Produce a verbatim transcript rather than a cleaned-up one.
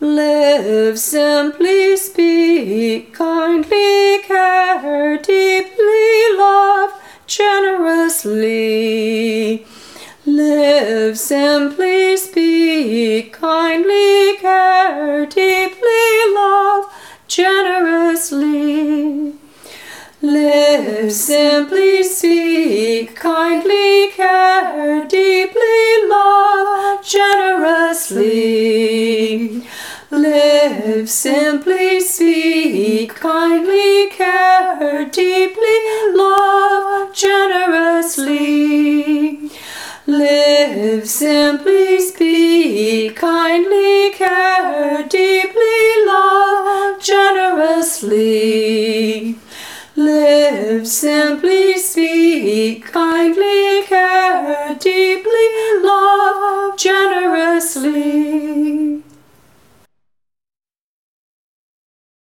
Live simply, speak kindly, care deeply, love generously. Live simply, speak kindly, care deeply, love generously. Live simply, speak kindly, care deeply, love generously. Live simply, speak kindly, care deeply, love generously. Live simply, speak kindly, care deeply, love generously. Live simply, speak kindly, care deeply, love generously.